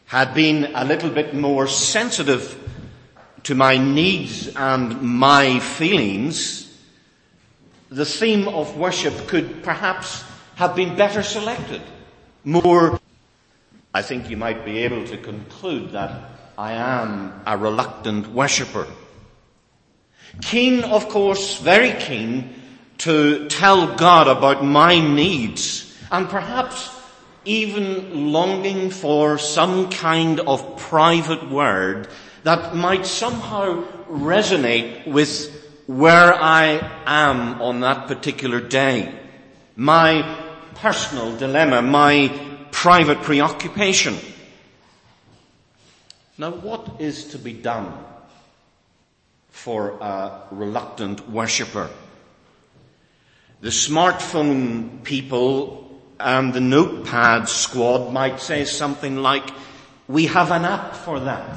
had been a little bit more sensitive to my needs and my feelings, the theme of worship could perhaps have been better selected. More, I think you might be able to conclude that I am a reluctant worshipper. Keen, of course, very keen to tell God about my needs, and perhaps even longing for some kind of private word that might somehow resonate with where I am on that particular day. My personal dilemma, my private preoccupation. Now, what is to be done for a reluctant worshipper? The smartphone people and the notepad squad might say something like, we have an app for that.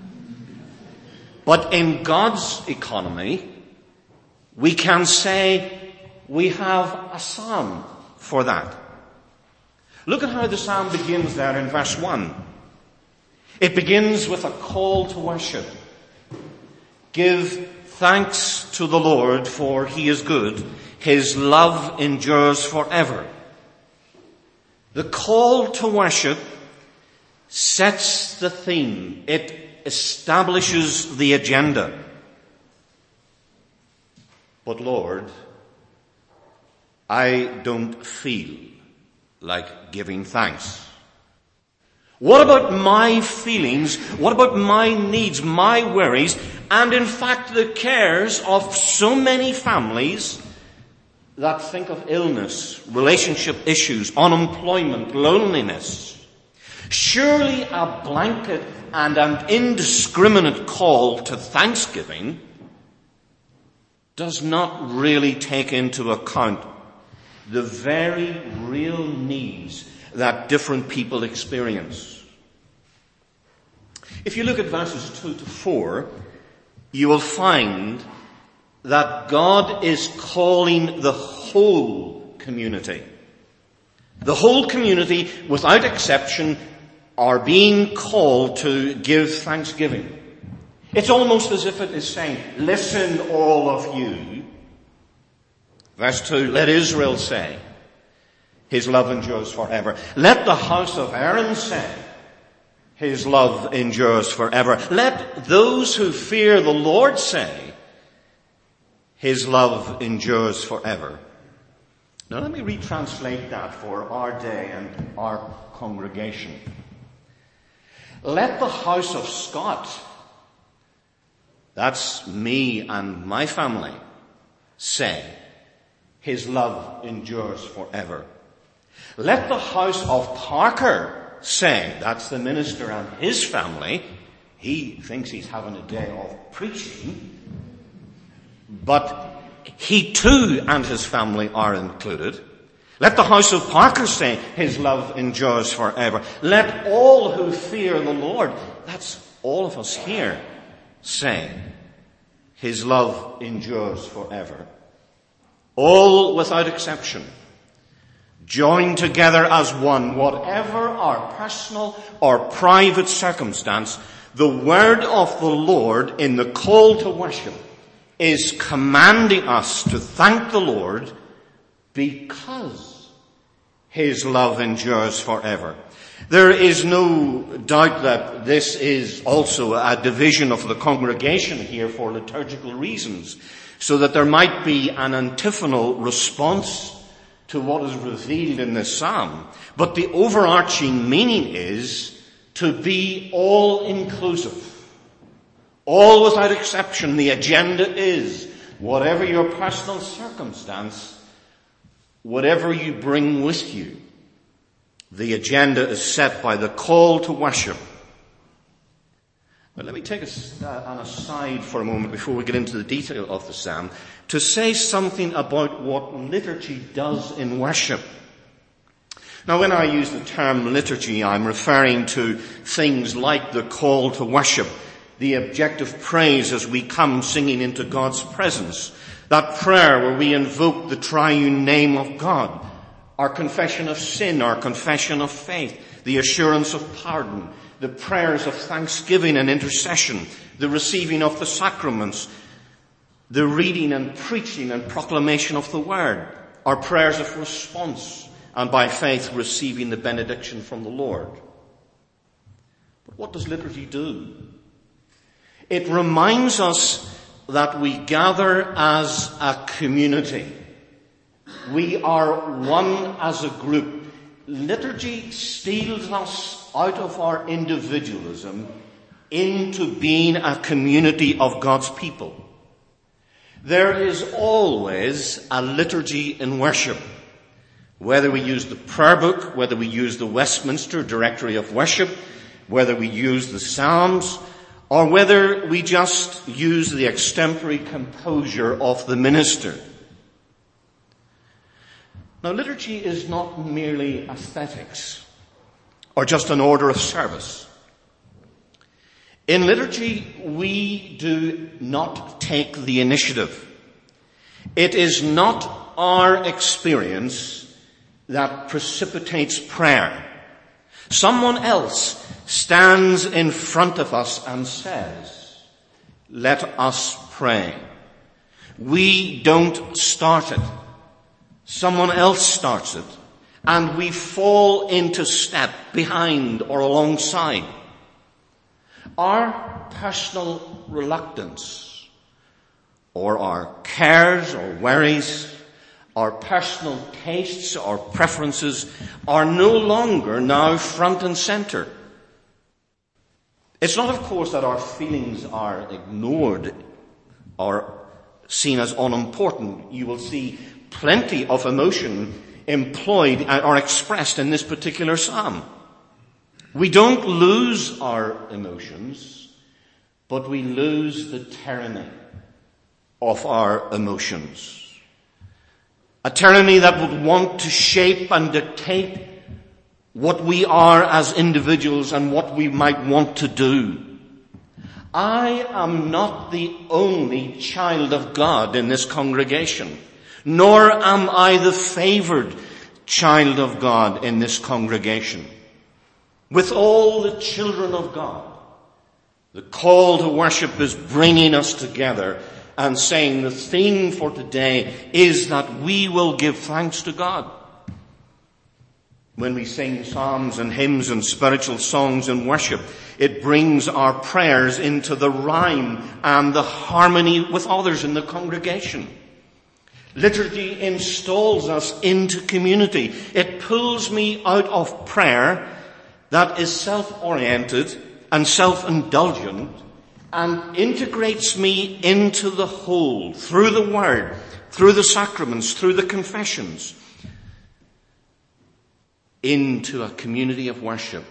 But in God's economy, we can say we have a psalm for that. Look at how the psalm begins there in verse 1. It begins with a call to worship. Give thanks to the Lord, for he is good. His love endures forever. The call to worship sets the theme. It establishes the agenda. But Lord, I don't feel like giving thanks. What about my feelings? What about my needs, my worries, and in fact the cares of so many families that think of illness, relationship issues, unemployment, loneliness? Surely a blanket and an indiscriminate call to thanksgiving does not really take into account the very real needs that different people experience. If you look at verses 2 to 4, you will find that God is calling the whole community. The whole community, without exception, are being called to give thanksgiving. It's almost as if it is saying, listen all of you. Verse 2, let Israel say, his love endures forever. Let the house of Aaron say, his love endures forever. Let those who fear the Lord say, his love endures forever. Now let me retranslate that for our day and our congregation. Let the house of Scott, that's me and my family, say, his love endures forever. Let the house of Parker say, that's the minister and his family, he thinks he's having a day of preaching, but he too and his family are included. Let the house of Parker say, his love endures forever. Let all who fear the Lord, that's all of us here, say, his love endures forever. All without exception, joined together as one, whatever our personal or private circumstance, the word of the Lord in the call to worship is commanding us to thank the Lord because his love endures forever. There is no doubt that this is also a division of the congregation here for liturgical reasons, so that there might be an antiphonal response to what is revealed in this psalm. But the overarching meaning is to be all-inclusive. All without exception. The agenda is, whatever your personal circumstance, whatever you bring with you, the agenda is set by the call to worship. But let me take an aside for a moment before we get into the detail of the psalm to say something about what liturgy does in worship. Now, when I use the term liturgy, I'm referring to things like the call to worship, the objective praise as we come singing into God's presence, that prayer where we invoke the triune name of God, our confession of sin, our confession of faith, the assurance of pardon, the prayers of thanksgiving and intercession, the receiving of the sacraments, the reading and preaching and proclamation of the word, our prayers of response, and by faith receiving the benediction from the Lord. But what does liturgy do? It reminds us that we gather as a community. We are one as a group. Liturgy steals us out of our individualism into being a community of God's people. There is always a liturgy in worship. Whether we use the prayer book, whether we use the Westminster Directory of Worship, whether we use the Psalms, or whether we just use the extempore composure of the minister. Now, liturgy is not merely aesthetics or just an order of service. In liturgy, we do not take the initiative. It is not our experience that precipitates prayer. Someone else stands in front of us and says, "Let us pray." We don't start it. Someone else starts it, and we fall into step behind or alongside. Our personal reluctance, or our cares or worries, our personal tastes or preferences are no longer now front and center. It's not, of course, that our feelings are ignored or seen as unimportant. You will see plenty of emotion employed or expressed in this particular psalm. We don't lose our emotions, but we lose the tyranny of our emotions. A tyranny that would want to shape and dictate what we are as individuals and what we might want to do. I am not the only child of God in this congregation, nor am I the favored child of God in this congregation. With all the children of God, the call to worship is bringing us together and saying the theme for today is that we will give thanks to God. When we sing psalms and hymns and spiritual songs in worship, it brings our prayers into the rhyme and the harmony with others in the congregation. Liturgy installs us into community. It pulls me out of prayer that is self-oriented and self-indulgent and integrates me into the whole, through the Word, through the sacraments, through the confessions, into a community of worship.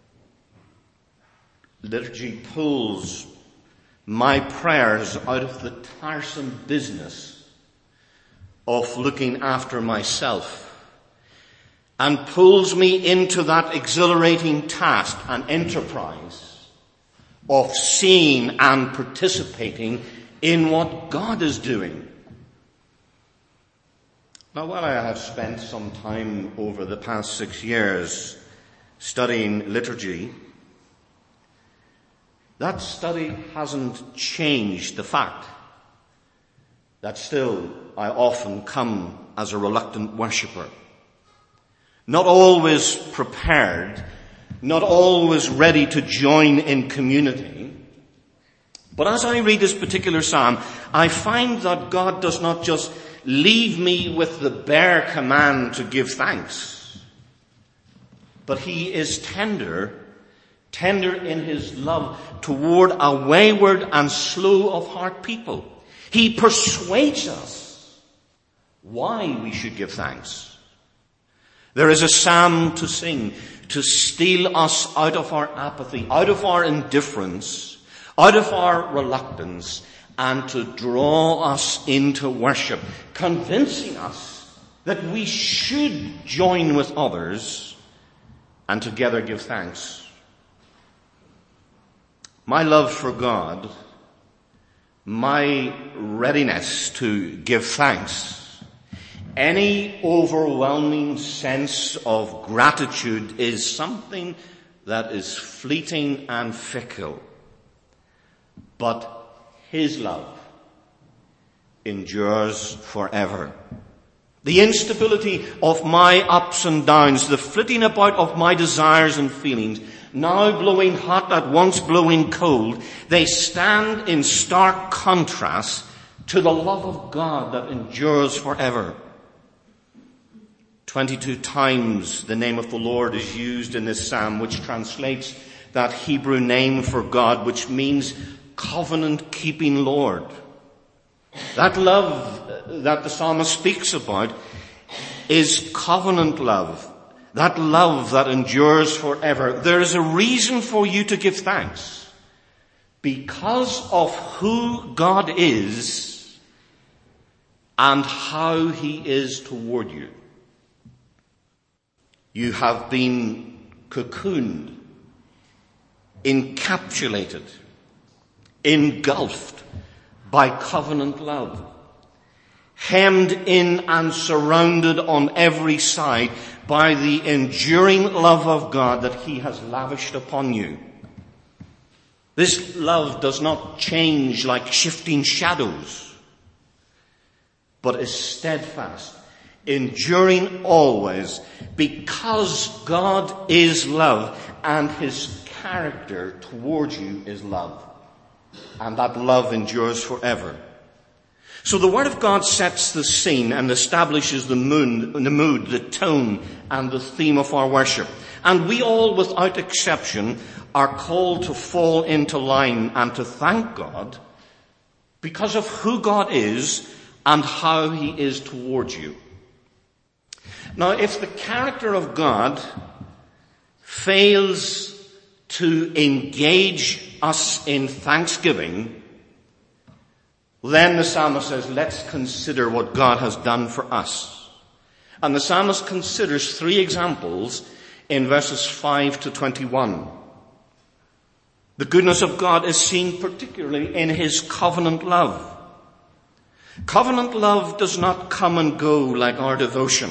Liturgy pulls my prayers out of the tiresome business of looking after myself and pulls me into that exhilarating task and enterprise of seeing and participating in what God is doing. Now, while I have spent some time over the past 6 years studying liturgy, that study hasn't changed the fact that still I often come as a reluctant worshipper. Not always prepared, not always ready to join in community. But as I read this particular psalm, I find that God does not just leave me with the bare command to give thanks, but he is tender in his love toward a wayward and slow of heart people. He persuades us why we should give thanks. There is a psalm to sing to steal us out of our apathy, out of our indifference, out of our reluctance, and to draw us into worship, convincing us that we should join with others and together give thanks. My love for God, my readiness to give thanks, any overwhelming sense of gratitude is something that is fleeting and fickle. But his love endures forever. The instability of my ups and downs, the flitting about of my desires and feelings, now blowing hot at once blowing cold, they stand in stark contrast to the love of God that endures forever. 22 times the name of the Lord is used in this psalm, which translates that Hebrew name for God, which means covenant-keeping Lord. That love that the psalmist speaks about is covenant love. That love that endures forever. There is a reason for you to give thanks. Because of who God is and how he is toward you. You have been cocooned, encapsulated, engulfed by covenant love, hemmed in and surrounded on every side by the enduring love of God that he has lavished upon you. This love does not change like shifting shadows, but is steadfast, enduring always, because God is love and his character towards you is love. And that love endures forever. So the Word of God sets the scene and establishes the mood, the tone, and the theme of our worship. And we all, without exception, are called to fall into line and to thank God because of who God is and how he is towards you. Now, if the character of God fails to engage us in thanksgiving, then the psalmist says, let's consider what God has done for us. And the psalmist considers 3 examples in verses 5 to 21. The goodness of God is seen particularly in his covenant love. Covenant love does not come and go like our devotion.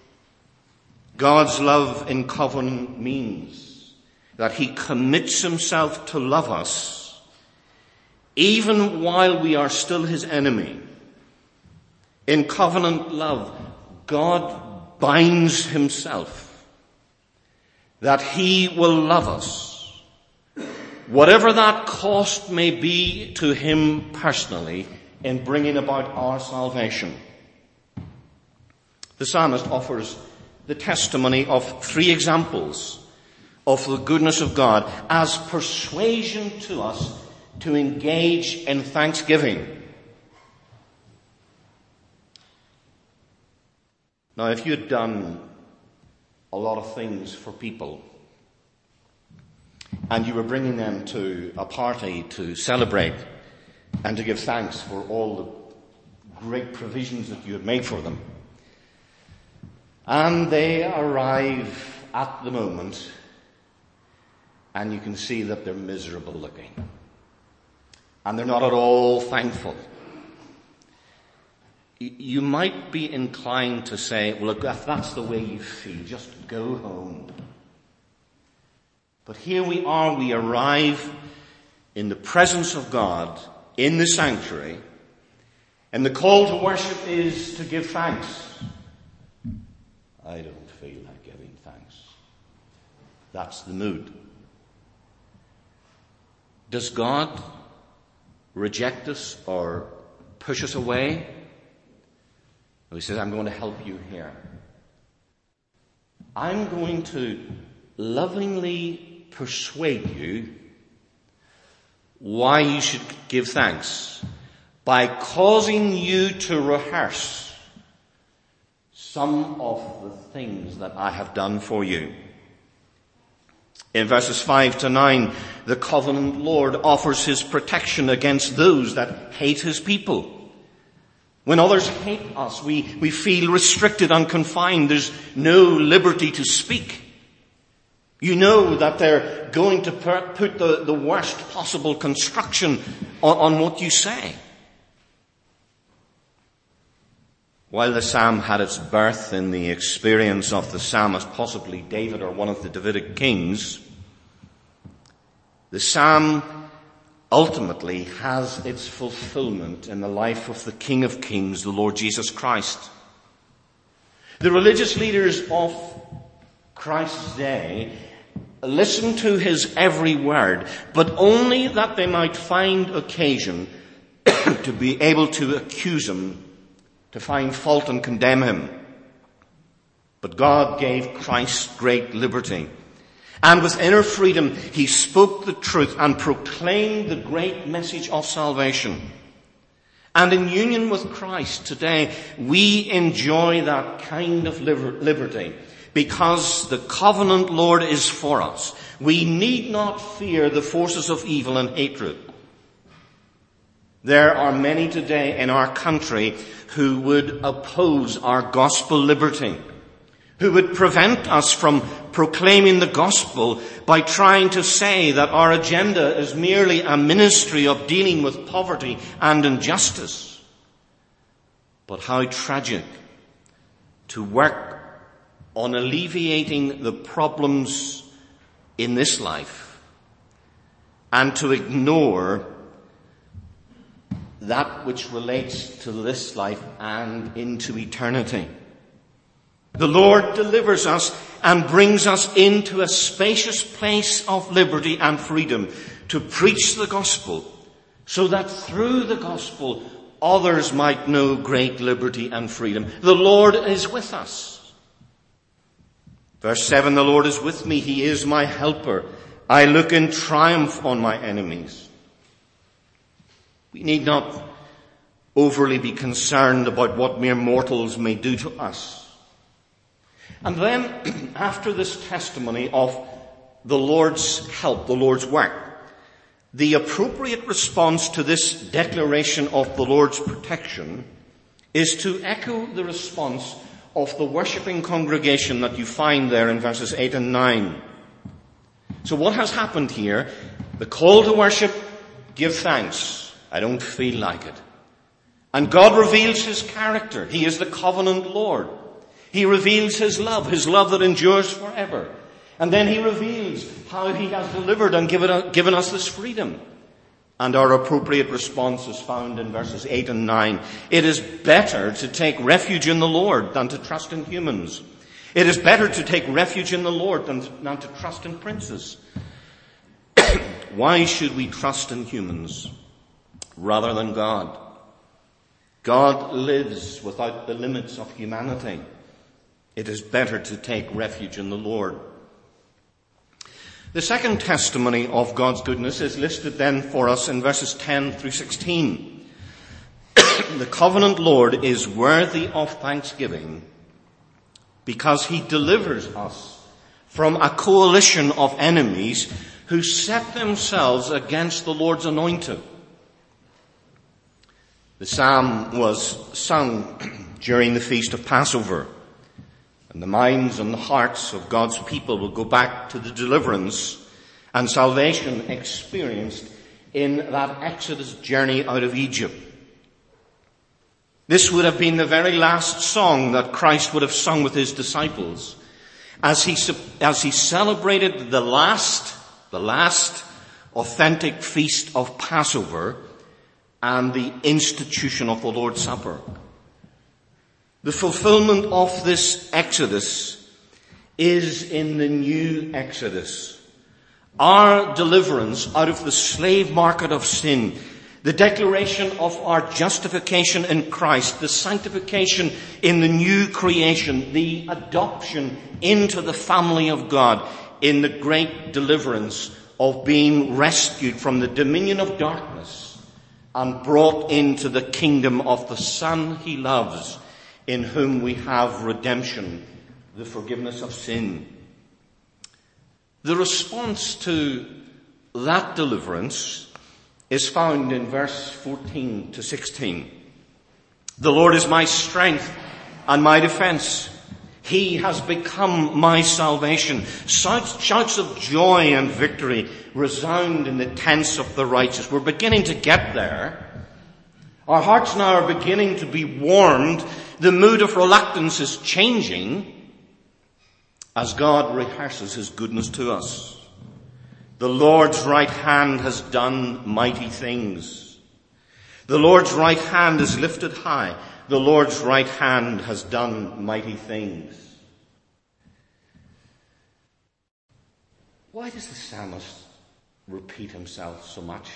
God's love in covenant means that he commits himself to love us even while we are still his enemy. In covenant love, God binds himself that he will love us, whatever that cost may be to him personally in bringing about our salvation. The psalmist offers the testimony of 3 examples of the goodness of God as persuasion to us to engage in thanksgiving. Now, if you had done a lot of things for people and you were bringing them to a party to celebrate and to give thanks for all the great provisions that you had made for them, and they arrive at the moment and you can see that they're miserable looking and they're not at all thankful, you might be inclined to say, well, look, if that's the way you feel, just go home. But here we are, we arrive in the presence of God in the sanctuary, and the call to worship is to give thanks. I don't feel like giving thanks. That's the mood. Does God reject us or push us away? He says, I'm going to help you here. I'm going to lovingly persuade you why you should give thanks by causing you to rehearse some of the things that I have done for you. In verses 5 to 9, the covenant Lord offers his protection against those that hate his people. When others hate us, we feel restricted and confined. There's no liberty to speak. You know that they're going to put the worst possible construction on what you say. While the psalm had its birth in the experience of the psalmist, possibly David or one of the Davidic kings, the psalm ultimately has its fulfillment in the life of the King of Kings, the Lord Jesus Christ. The religious leaders of Christ's day listened to his every word, but only that they might find occasion to be able to accuse him, to find fault and condemn him. But God gave Christ great liberty. And with inner freedom, he spoke the truth and proclaimed the great message of salvation. And in union with Christ today, we enjoy that kind of liberty because the covenant Lord is for us. We need not fear the forces of evil and hatred. There are many today in our country who would oppose our gospel liberty, who would prevent us from proclaiming the gospel by trying to say that our agenda is merely a ministry of dealing with poverty and injustice. But how tragic to work on alleviating the problems in this life and to ignore that which relates to this life and into eternity. The Lord delivers us and brings us into a spacious place of liberty and freedom to preach the gospel, so that through the gospel others might know great liberty and freedom. The Lord is with us. Verse 7, the Lord is with me. He is my helper. I look in triumph on my enemies. We need not overly be concerned about what mere mortals may do to us. And then, after this testimony of the Lord's help, the Lord's work, the appropriate response to this declaration of the Lord's protection is to echo the response of the worshipping congregation that you find there in verses 8 and 9. So what has happened here? The call to worship, give thanks. I don't feel like it. And God reveals his character. He is the covenant Lord. He reveals his love that endures forever. And then he reveals how he has delivered and given us this freedom. And our appropriate response is found in verses 8 and 9. It is better to take refuge in the Lord than to trust in humans. It is better to take refuge in the Lord than to trust in princes. Why should we trust in humans rather than God? God lives without the limits of humanity. It is better to take refuge in the Lord. The second testimony of God's goodness is listed then for us in verses 10 through 16. The covenant Lord is worthy of thanksgiving because he delivers us from a coalition of enemies who set themselves against the Lord's anointed. The psalm was sung during the feast of Passover, and the minds and the hearts of God's people will go back to the deliverance and salvation experienced in that Exodus journey out of Egypt. This would have been the very last song that Christ would have sung with his disciples as he celebrated the last authentic feast of Passover and the institution of the Lord's Supper. The fulfillment of this Exodus is in the new Exodus. Our deliverance out of the slave market of sin, the declaration of our justification in Christ, the sanctification in the new creation, the adoption into the family of God in the great deliverance of being rescued from the dominion of darkness and brought into the kingdom of the Son he loves, in whom we have redemption, the forgiveness of sin. The response to that deliverance is found in verse 14 to 16. The Lord is my strength and my defense. He has become my salvation. Shouts of joy and victory resound in the tents of the righteous. We're beginning to get there. Our hearts now are beginning to be warmed The mood of reluctance is changing as God rehearses his goodness to us. The Lord's right hand has done mighty things. The Lord's right hand is lifted high. The Lord's right hand has done mighty things. Why does the psalmist repeat himself so much?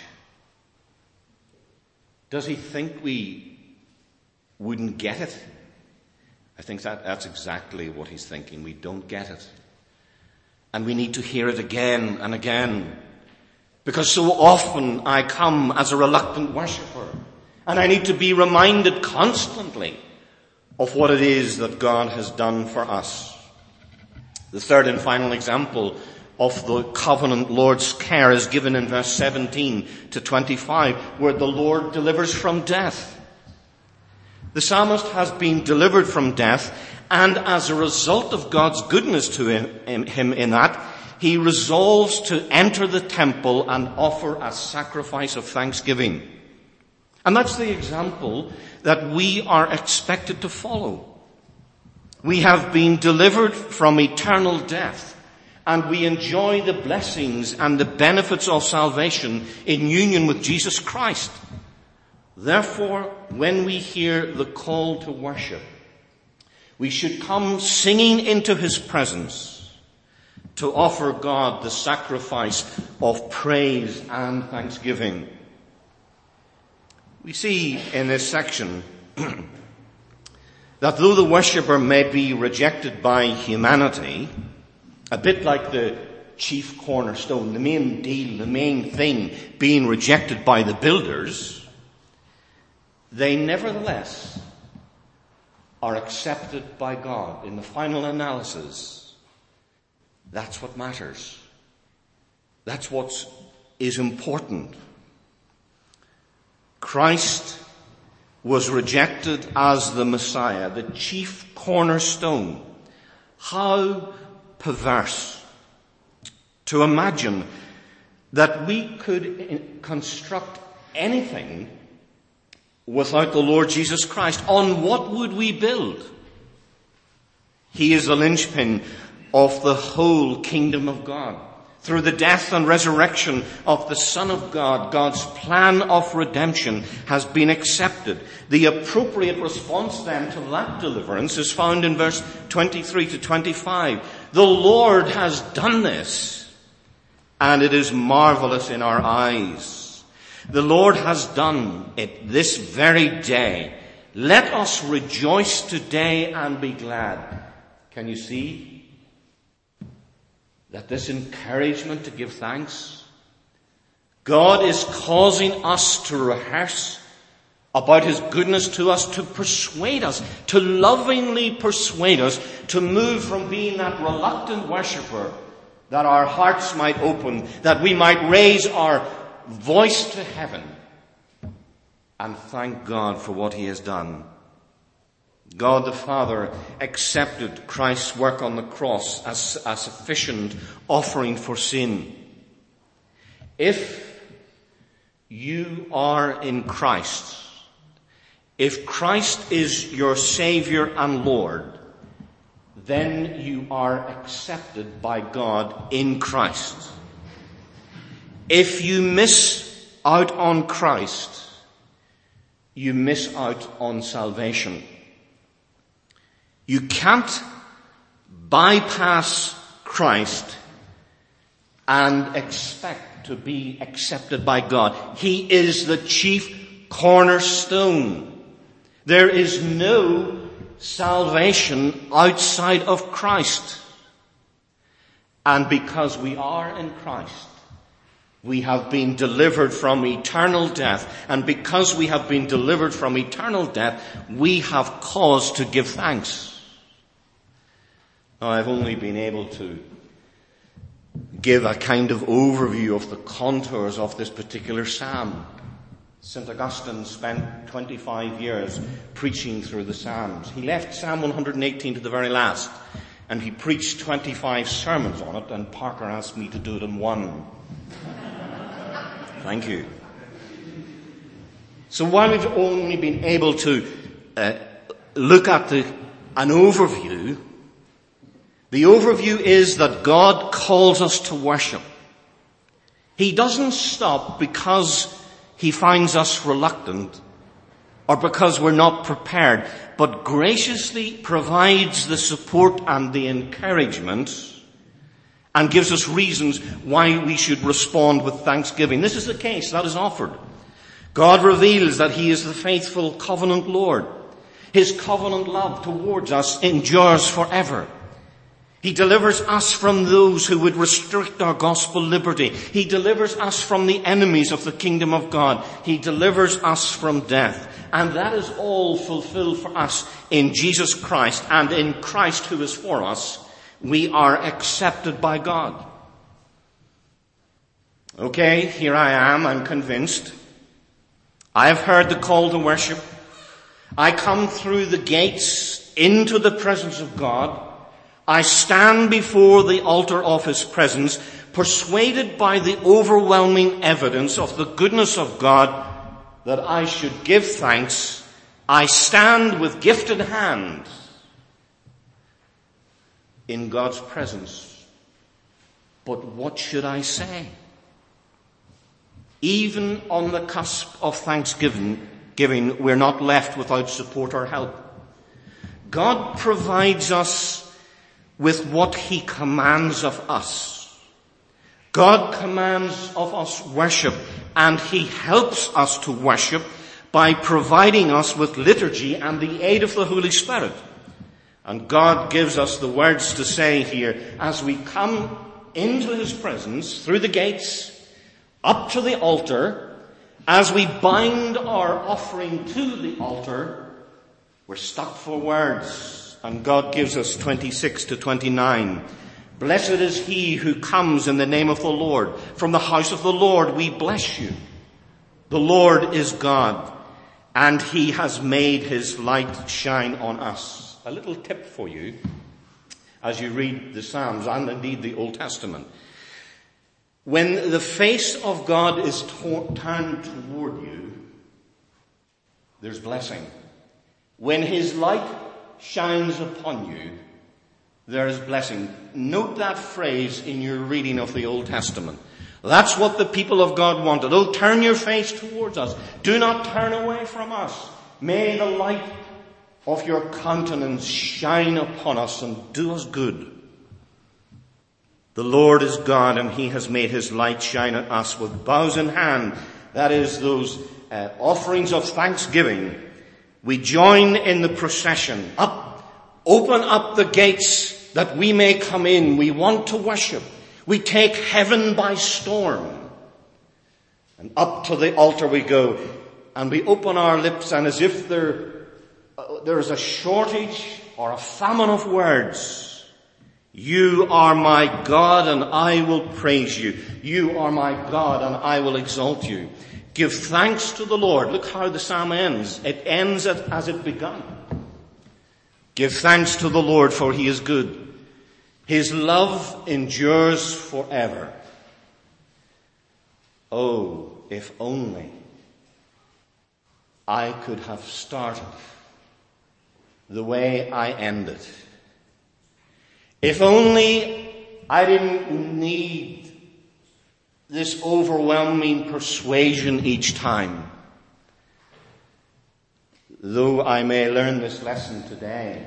Does he think we wouldn't get it? I think that's exactly what he's thinking. We don't get it. And we need to hear it again and again. Because so often I come as a reluctant worshipper. And I need to be reminded constantly of what it is that God has done for us. The third and final example of the covenant Lord's care is given in verse 17 to 25, where the Lord delivers from death. The psalmist has been delivered from death, and as a result of God's goodness to him in that, he resolves to enter the temple and offer a sacrifice of thanksgiving. And that's the example that we are expected to follow. We have been delivered from eternal death, and we enjoy the blessings and the benefits of salvation in union with Jesus Christ. Therefore, when we hear the call to worship, we should come singing into his presence to offer God the sacrifice of praise and thanksgiving. We see in this section that though the worshipper may be rejected by humanity, a bit like the chief cornerstone, the main deal, the main thing being rejected by the builders, they nevertheless are accepted by God. In the final analysis, that's what matters. That's what is important. Christ was rejected as the Messiah, the chief cornerstone. How perverse to imagine that we could construct anything without the Lord Jesus Christ. On what would we build? He is the linchpin of the whole kingdom of God. Through the death and resurrection of the Son of God, God's plan of redemption has been accepted. The appropriate response then to that deliverance is found in verse 23 to 25. The Lord has done this, and it is marvelous in our eyes. The Lord has done it this very day. Let us rejoice today and be glad. Can you see that this encouragement to give thanks? God is causing us to rehearse about his goodness to us, to persuade us, to lovingly persuade us to move from being that reluctant worshipper, that our hearts might open, that we might raise our voice to heaven and thank God for what he has done. God the Father accepted Christ's work on the cross as a sufficient offering for sin. If you are in Christ, if Christ is your Savior and Lord, then you are accepted by God in Christ. If you miss out on Christ, you miss out on salvation. You can't bypass Christ and expect to be accepted by God. He is the chief cornerstone. There is no salvation outside of Christ. And because we are in Christ, we have been delivered from eternal death. And because we have been delivered from eternal death, we have cause to give thanks. Now, I've only been able to give a kind of overview of the contours of this particular psalm. St. Augustine spent 25 years preaching through the Psalms. He left Psalm 118 to the very last, and he preached 25 sermons on it, and Parker asked me to do it in one. Thank you. So while we've only been able to look at an overview. The overview is that God calls us to worship. He doesn't stop because he finds us reluctant or because we're not prepared, but graciously provides the support and the encouragement and gives us reasons why we should respond with thanksgiving. This is the case that is offered. God reveals that he is the faithful covenant Lord. His covenant love towards us endures forever. He delivers us from those who would restrict our gospel liberty. He delivers us from the enemies of the kingdom of God. He delivers us from death. And that is all fulfilled for us in Jesus Christ. And in Christ who is for us, we are accepted by God. Okay, here I am. I'm convinced. I have heard the call to worship. I come through the gates into the presence of God. I stand before the altar of his presence, persuaded by the overwhelming evidence of the goodness of God that I should give thanks. I stand with gifted hands in God's presence. But what should I say? Even on the cusp of thanksgiving, we're not left without support or help. God provides us with what he commands of us. God commands of us worship, and he helps us to worship by providing us with liturgy and the aid of the Holy Spirit. And God gives us the words to say here as we come into his presence through the gates, up to the altar, as we bind our offering to the altar, we're stuck for words. And God gives us 26 to 29. Blessed is he who comes in the name of the Lord. From the house of the Lord we bless you. The Lord is God, and he has made his light shine on us. A little tip for you as you read the Psalms and indeed the Old Testament. When the face of God is turned toward you, there's blessing. When his light shines upon you, there is blessing. Note that phrase in your reading of the Old Testament. That's what the people of God wanted. Oh, turn your face towards us. Do not turn away from us. May the light of your countenance shine upon us and do us good. The Lord is God, and he has made his light shine on us. With bows in hand, that is those offerings of thanksgiving, we join in the procession. Open up the gates that we may come in. We want to worship. We take heaven by storm. And up to the altar we go. And we open our lips, and as if there is a shortage or a famine of words. You are my God, and I will praise you. You are my God, and I will exalt you. Give thanks to the Lord. Look how the psalm ends. It ends as it began. Give thanks to the Lord, for he is good. His love endures forever. Oh, if only I could have started the way I ended. If only I didn't need this overwhelming persuasion each time. Though I may learn this lesson today,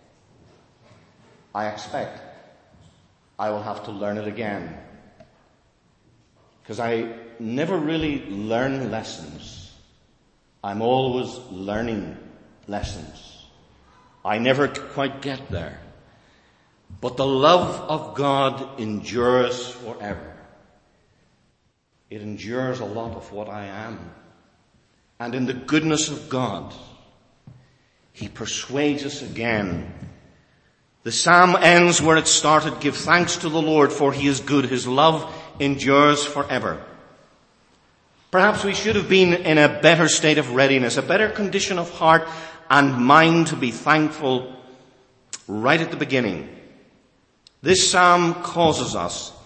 I expect I will have to learn it again. Because I never really learn lessons. I'm always learning lessons. I never quite get there. But the love of God endures forever. It endures a lot of what I am. And in the goodness of God, he persuades us again. The psalm ends where it started. Give thanks to the Lord, for he is good. His love endures forever. Perhaps we should have been in a better state of readiness, a better condition of heart and mind to be thankful right at the beginning. This psalm causes us